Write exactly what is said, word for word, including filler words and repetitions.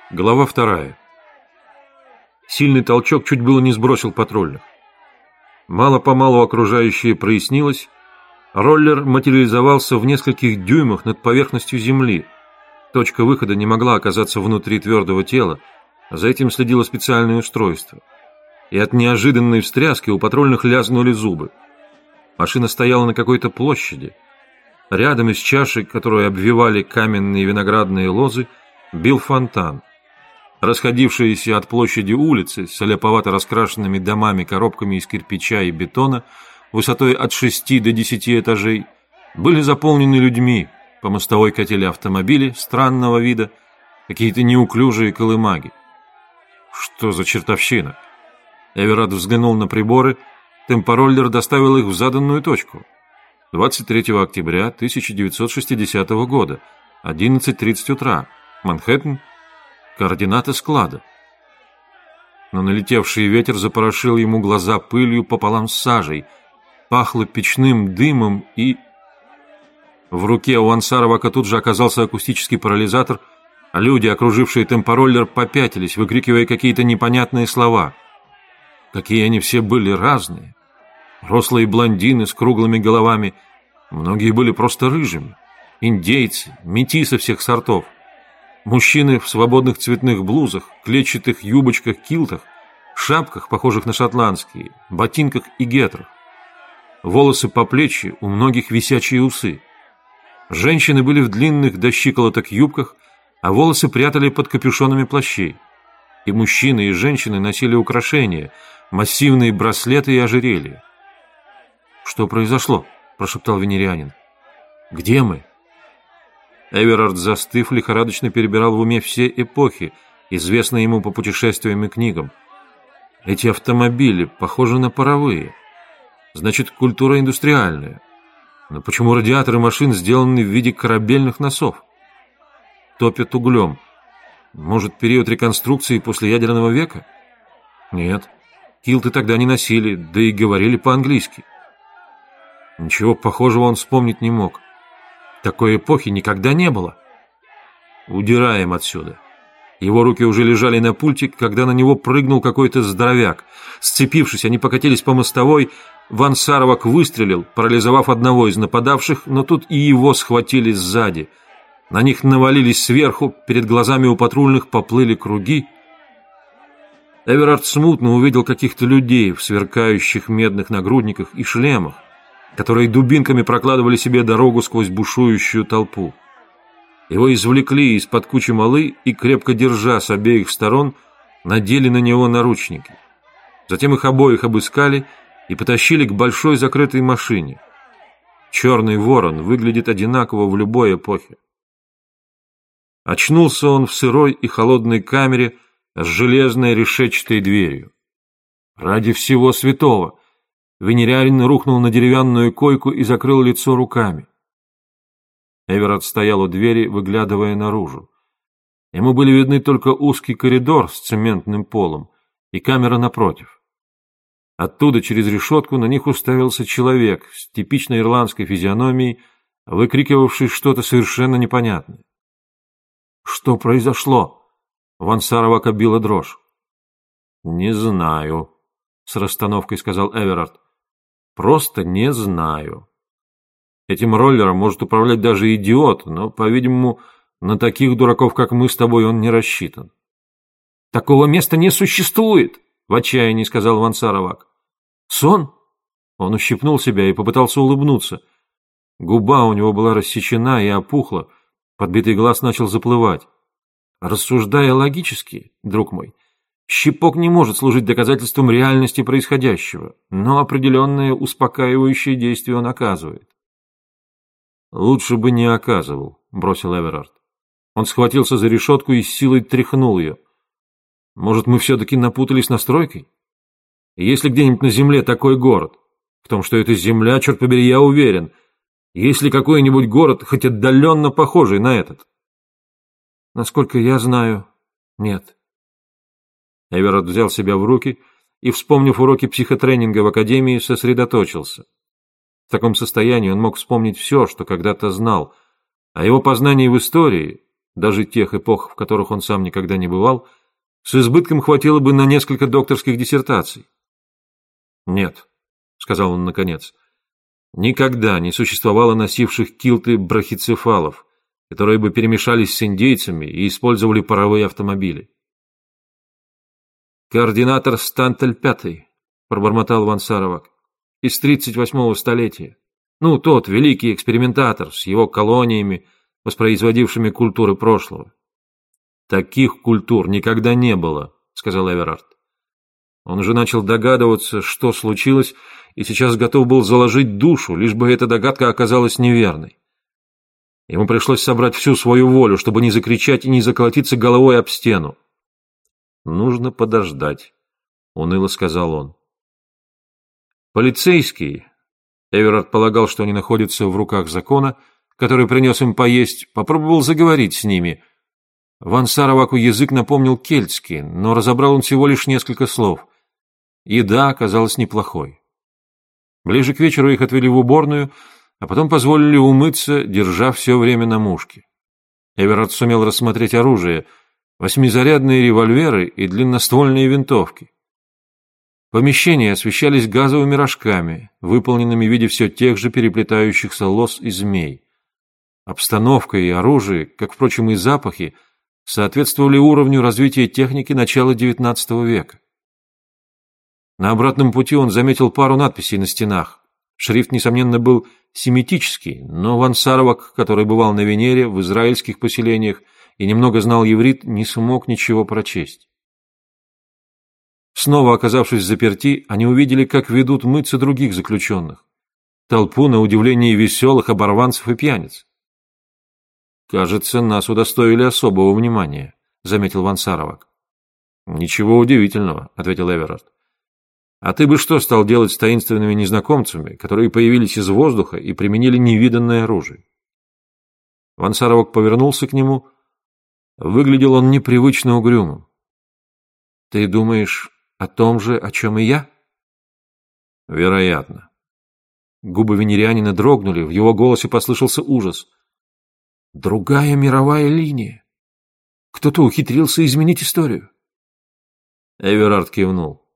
Глава вторая. Сильный толчок чуть было не сбросил патрульных. Мало-помалу окружающее прояснилось. Роллер материализовался в нескольких дюймах над поверхностью земли. Точка выхода не могла оказаться внутри твердого тела, а за этим следило специальное устройство. И от неожиданной встряски у патрульных лязгнули зубы. Машина стояла на какой-то площади. Рядом из чаши, которую обвивали каменные виноградные лозы, бил фонтан. Расходившиеся от площади улицы с аляповато раскрашенными домами, коробками из кирпича и бетона высотой от шести до десяти этажей были заполнены людьми. По мостовой катили автомобили странного вида, какие-то неуклюжие колымаги. Что за чертовщина? Эверард взглянул на приборы. Темпороллер доставил их в заданную точку. двадцать третьего октября тысяча девятьсот шестидесятого года, одиннадцать тридцать утра, Манхэттен. Координаты склада. Но налетевший ветер запорошил ему глаза пылью пополам с сажей. Пахло печным дымом и... В руке у Ансаровака тут же оказался акустический парализатор, а люди, окружившие темпороллер, попятились, выкрикивая какие-то непонятные слова. Какие они все были разные. Рослые блондины с круглыми головами. Многие были просто рыжими. Индейцы, метисы всех сортов. Мужчины в свободных цветных блузах, клетчатых юбочках, килтах, шапках, похожих на шотландские, ботинках и гетрах. Волосы по плечи, у многих висячие усы. Женщины были в длинных до щиколоток юбках, а волосы прятали под капюшонами плащей. И мужчины, и женщины носили украшения, массивные браслеты и ожерелья. «Что произошло?» – прошептал венерианин. «Где мы?» Эверард, застыв, лихорадочно перебирал в уме все эпохи, известные ему по путешествиям и книгам. Эти автомобили похожи на паровые. Значит, культура индустриальная. Но почему радиаторы машин сделаны в виде корабельных носов? Топят углем. Может, период реконструкции после ядерного века? Нет. Килты тогда не носили, да и говорили по-английски. Ничего похожего он вспомнить не мог. Такой эпохи никогда не было. Удираем отсюда. Его руки уже лежали на пульте, когда на него прыгнул какой-то здоровяк. Сцепившись, они покатились по мостовой. Ансаровак выстрелил, парализовав одного из нападавших, но тут и его схватили сзади. На них навалились сверху, перед глазами у патрульных поплыли круги. Эверард смутно увидел каких-то людей в сверкающих медных нагрудниках и шлемах, которые дубинками прокладывали себе дорогу сквозь бушующую толпу. Его извлекли из-под кучи малы и, крепко держа с обеих сторон, надели на него наручники. Затем их обоих обыскали и потащили к большой закрытой машине. Черный ворон выглядит одинаково в любой эпохе. Очнулся он в сырой и холодной камере с железной решетчатой дверью. Ради всего святого! Венерианин рухнул на деревянную койку и закрыл лицо руками. Эверард стоял у двери, выглядывая наружу. Ему были видны только узкий коридор с цементным полом и камера напротив. Оттуда через решетку на них уставился человек с типичной ирландской физиономией, выкрикивавший что-то совершенно непонятное. «Что произошло?» Ансаровака била дрожь. «Не знаю», — с расстановкой сказал Эверард. «Просто не знаю. Этим роллером может управлять даже идиот, но, по-видимому, на таких дураков, как мы с тобой, он не рассчитан». «Такого места не существует!» — в отчаянии сказал Ансаровак. «Сон?» Он ущипнул себя и попытался улыбнуться. Губа у него была рассечена и опухла, подбитый глаз начал заплывать. «Рассуждая логически, друг мой, щипок не может служить доказательством реальности происходящего, но определенное успокаивающее действие он оказывает». «Лучше бы не оказывал», — бросил Эверард. Он схватился за решетку и с силой тряхнул ее. «Может, мы все-таки напутались настройкой? Есть ли где-нибудь на Земле такой город? В том, что это Земля, черт побери, я уверен. Есть ли какой-нибудь город, хоть отдаленно похожий на этот?» «Насколько я знаю, нет». Эверард взял себя в руки и, вспомнив уроки психотренинга в академии, сосредоточился. В таком состоянии он мог вспомнить все, что когда-то знал, а его познания в истории, даже тех эпох, в которых он сам никогда не бывал, с избытком хватило бы на несколько докторских диссертаций. «Нет», — сказал он наконец, — «никогда не существовало носивших килты брахицефалов, которые бы перемешались с индейцами и использовали паровые автомобили». «Координатор Стантель Пятый», — пробормотал Ван Саровак, — «из тридцать восьмого столетия. Ну, тот великий экспериментатор с его колониями, воспроизводившими культуры прошлого». «Таких культур никогда не было», — сказал Эверард. Он уже начал догадываться, что случилось, и сейчас готов был заложить душу, лишь бы эта догадка оказалась неверной. Ему пришлось собрать всю свою волю, чтобы не закричать и не заколотиться головой об стену. «Нужно подождать», — уныло сказал он. Полицейский, Эверард полагал, что они находятся в руках закона, который принес им поесть, попробовал заговорить с ними. Ван Сароваку язык напомнил кельтский, но разобрал он всего лишь несколько слов. Еда оказалась неплохой. Ближе к вечеру их отвели в уборную, а потом позволили умыться, держа все время на мушке. Эверард сумел рассмотреть оружие, восьмизарядные револьверы и длинноствольные винтовки. Помещения освещались газовыми рожками, выполненными в виде все тех же переплетающихся лос и змей. Обстановка и оружие, как, впрочем, и запахи, соответствовали уровню развития техники начала девятнадцатого века. На обратном пути он заметил пару надписей на стенах. Шрифт, несомненно, был семитический, но Ван Саровак, который бывал на Венере, в израильских поселениях и немного знал иврит, не смог ничего прочесть. Снова оказавшись взаперти, они увидели, как ведут мыться других заключенных. Толпу, на удивление, веселых оборванцев и пьяниц. «Кажется, нас удостоили особого внимания», — заметил Ван Саровак. «Ничего удивительного», — ответил Эверард. «А ты бы что стал делать с таинственными незнакомцами, которые появились из воздуха и применили невиданное оружие?» Ван Саровак повернулся к нему. Выглядел он непривычно угрюмым. «Ты думаешь о том же, о чем и я?» «Вероятно». Губы венерианина дрогнули, в его голосе послышался ужас. «Другая мировая линия. Кто-то ухитрился изменить историю». Эверард кивнул.